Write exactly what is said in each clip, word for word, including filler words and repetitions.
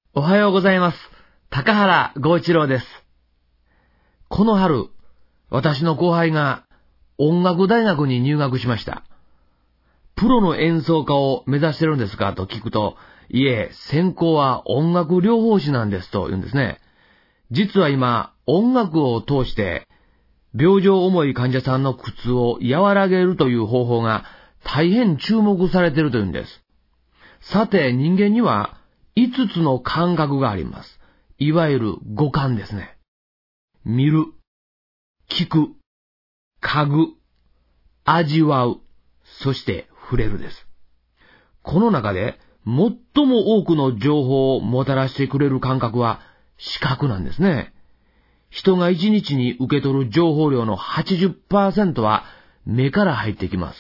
おはようございます。高原剛一郎です。この春、私の後輩が音楽大学に入学しました。プロの演奏家を目指してるんですかと聞くと、いえ、専攻は音楽療法士なんですと言うんですね。実は今、音楽を通して、病状重い患者さんの苦痛を和らげるという方法が大変注目されているというんです。さて、人間にはいつつの感覚があります。いわゆる五感ですね。見る、聞く、嗅ぐ、味わう、そして触れるです。この中で最も多くの情報をもたらしてくれる感覚は視覚なんですね。人が一日に受け取る情報量の はちじゅっパーセント は目から入ってきます。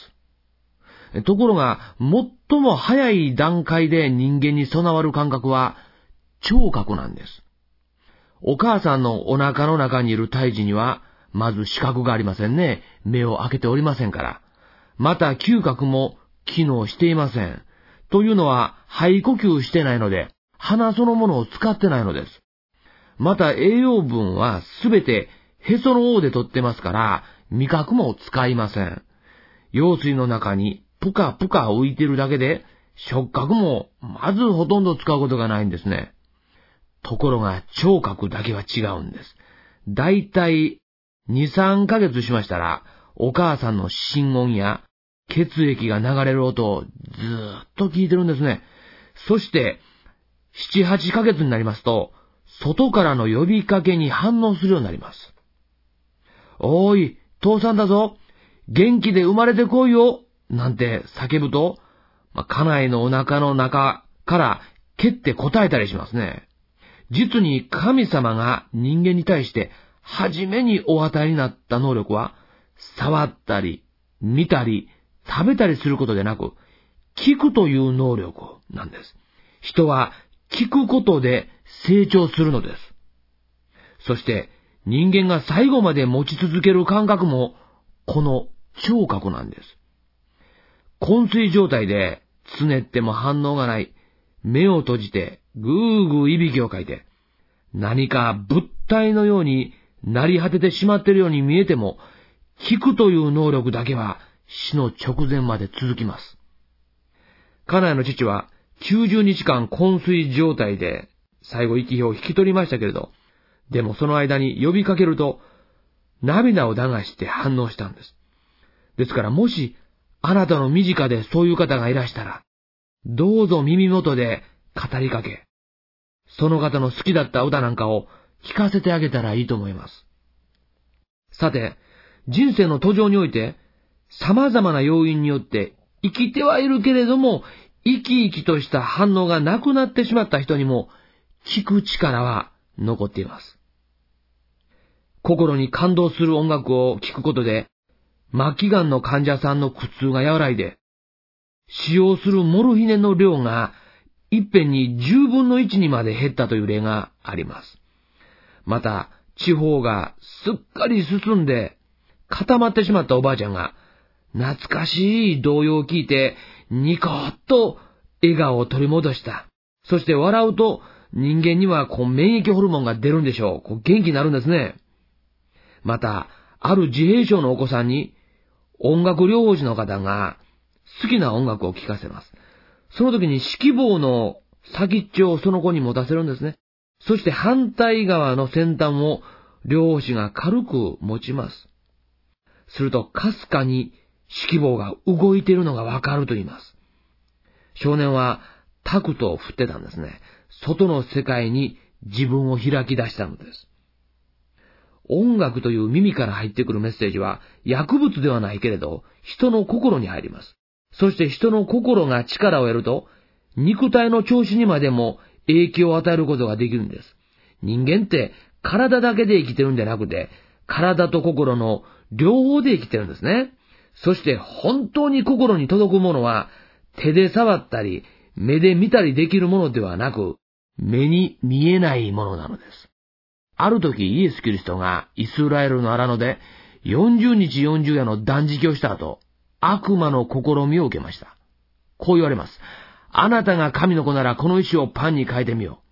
ところが、最も早い段階で人間に備わる感覚は聴覚なんです。お母さんのお腹の中にいる胎児には、まず視覚がありませんね。目を開けておりませんから。また嗅覚も機能していません。というのは、肺呼吸してないので、鼻そのものを使ってないのです。また栄養分はすべてへその緒で取ってますから、味覚も使いません。羊水の中にぷかぷか浮いてるだけで、触覚もまずほとんど使うことがないんですね。ところが聴覚だけは違うんです。だいたいに、さんかげつしましたら、お母さんの心音や血液が流れる音をずーっと聞いてるんですね。そして、なな、はちかげつになりますと、外からの呼びかけに反応するようになります。おーい、父さんだぞ。元気で生まれてこいよ。なんて叫ぶと、まあ、家内のお腹の中から蹴って答えたりしますね。実に神様が人間に対して初めにお与えになった能力は、触ったり、見たり、食べたりすることでなく、聞くという能力なんです。人は聞くことで成長するのです。そして人間が最後まで持ち続ける感覚もこの聴覚なんです。昏睡状態でつねっても反応がない、目を閉じてぐーぐーいびきをかいて、何か物体のようになり果ててしまっているように見えても、聞くという能力だけは死の直前まで続きます。家内の父はきゅうじゅうにちかん昏睡状態で最後息を引き取りましたけれど、でもその間に呼びかけると涙を流して反応したんです。ですからもしあなたの身近でそういう方がいらしたら、どうぞ耳元で語りかけ、その方の好きだった歌なんかを聞かせてあげたらいいと思います。さて、人生の途上において様々な要因によって生きてはいるけれども、生き生きとした反応がなくなってしまった人にも聞く力は残っています。心に感動する音楽を聴くことで、末期がんの患者さんの苦痛が和らいで、使用するモルヒネの量がいっぺんにじゅうぶんのいちにまで減ったという例があります。また、地方がすっかり進んで固まってしまったおばあちゃんが、懐かしい童謡を聞いてニコッと笑顔を取り戻した。そして笑うと人間にはこう免疫ホルモンが出るんでしょう。こう元気になるんですね。また、ある自閉症のお子さんに音楽療法士の方が好きな音楽を聴かせます。その時に指揮棒の先っちょをその子に持たせるんですね。そして反対側の先端を療法士が軽く持ちます。するとかすかに指揮棒が動いているのがわかると言います。少年はタクトを振ってたんですね。外の世界に自分を開き出したのです。音楽という耳から入ってくるメッセージは薬物ではないけれど人の心に入ります。そして人の心が力を得ると肉体の調子にまでも影響を与えることができるんです。人間って体だけで生きてるんじゃなくて体と心の両方で生きてるんですね。そして本当に心に届くものは手で触ったり目で見たりできるものではなく目に見えないものなのです。ある時イエス・キリストがイスラエルの荒野でよんじゅうにちよんじゅう夜の断食をした後、悪魔の試みを受けました。こう言われます。あなたが神の子ならこの石をパンに変えてみよ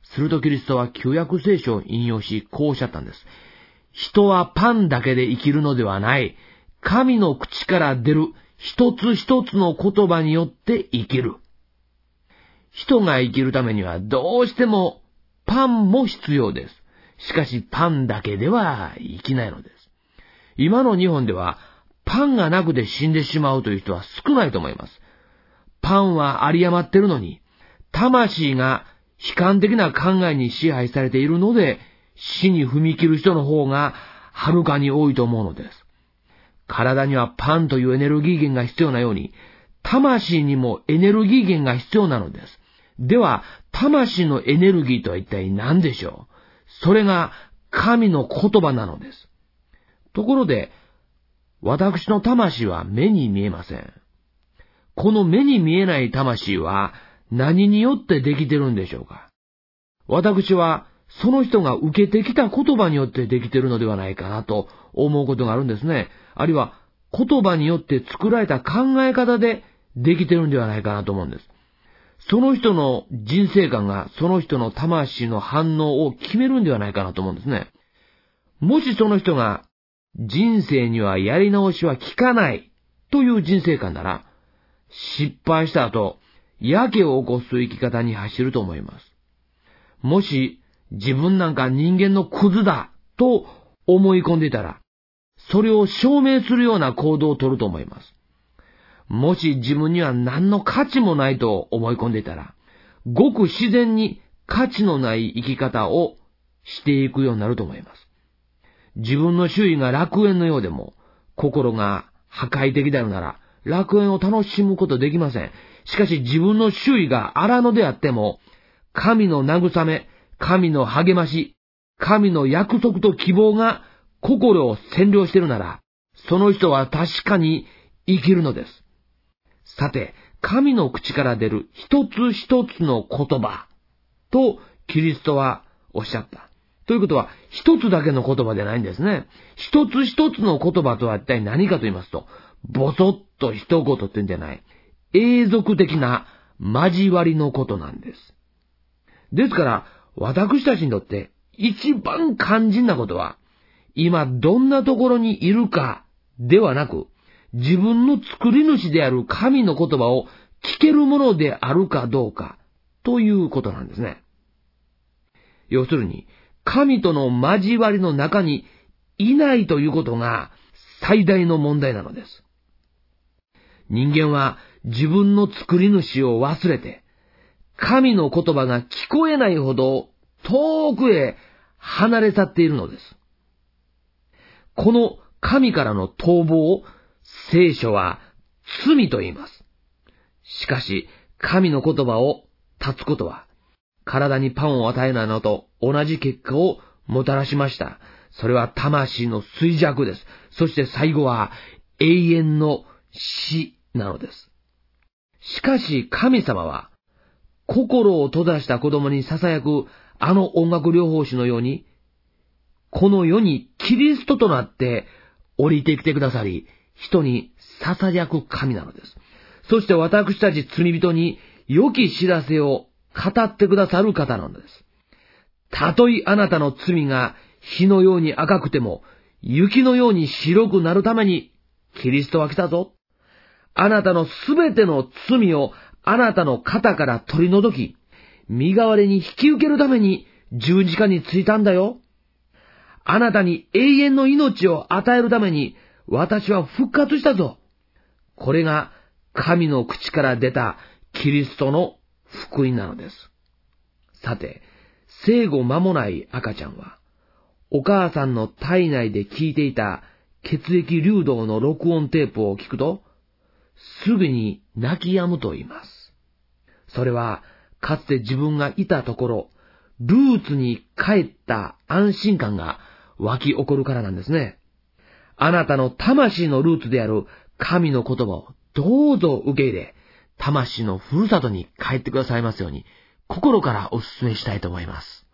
するとキリストは旧約聖書を引用し、こうおっしゃったんです。人はパンだけで生きるのではない。神の口から出る一つ一つの言葉によって生きる。人が生きるためにはどうしてもパンも必要です。しかしパンだけでは生きないのです。今の日本ではパンがなくて死んでしまうという人は少ないと思います。パンは有り余っているのに、魂が悲観的な考えに支配されているので、死に踏み切る人の方がはるかに多いと思うのです。体にはパンというエネルギー源が必要なように、魂にもエネルギー源が必要なのです。では、魂のエネルギーとは一体何でしょう？それが神の言葉なのです。ところで、私の魂は目に見えません。この目に見えない魂は何によってできてるんでしょうか？私はその人が受けてきた言葉によってできてるのではないかなと思うことがあるんですね。あるいは言葉によって作られた考え方でできてるんではないかなと思うんです。その人の人生観がその人の魂の反応を決めるんではないかなと思うんですね。もしその人が人生にはやり直しは効かないという人生観なら、失敗した後、やけを起こす生き方に走ると思います。もし自分なんか人間のクズだと思い込んでいたら、それを証明するような行動を取ると思います。もし自分には何の価値もないと思い込んでいたら、ごく自然に価値のない生き方をしていくようになると思います。自分の周囲が楽園のようでも、心が破壊的であるなら、楽園を楽しむことできません。しかし自分の周囲が荒野であっても、神の慰め、神の励まし、神の約束と希望が心を占領しているなら、その人は確かに生きるのです。さて、神の口から出る一つ一つの言葉とキリストはおっしゃった。ということは、一つだけの言葉ではないんですね。一つ一つの言葉とは一体何かと言いますと、ぼそっと一言って言うんじゃない。永続的な交わりのことなんです。ですから、私たちにとって一番肝心なことは、今どんなところにいるかではなく、自分の作り主である神の言葉を聞けるものであるかどうかということなんですね。要するに、神との交わりの中にいないということが最大の問題なのです。人間は自分の作り主を忘れて、神の言葉が聞こえないほど遠くへ離れ去っているのです。この神からの逃亡を聖書は罪と言います。しかし、神の言葉を断つことは、体にパンを与えないのと同じ結果をもたらしました。それは魂の衰弱です。そして最後は永遠の死なのです。しかし神様は、心を閉ざした子供に囁くあの音楽療法士のように、この世にキリストとなって降りてきてくださり、人に囁く神なのです。そして私たち罪人に良き知らせを語ってくださる方なのです。たとえあなたの罪が火のように赤くても、雪のように白くなるために、キリストは来たぞ。あなたのすべての罪をあなたの肩から取り除き、身代わりに引き受けるために十字架についたんだよ。あなたに永遠の命を与えるために、私は復活したぞ。これが神の口から出たキリストの福音なのです。さて、生後間もない赤ちゃんは、お母さんの体内で聞いていた血液流動の録音テープを聞くと、すぐに泣き止むと言います。それは、かつて自分がいたところ、ルーツに帰った安心感が湧き起こるからなんですね。あなたの魂のルーツである神の言葉をどうぞ受け入れ、魂のふるさとに帰ってくださいますように、心からお勧めしたいと思います。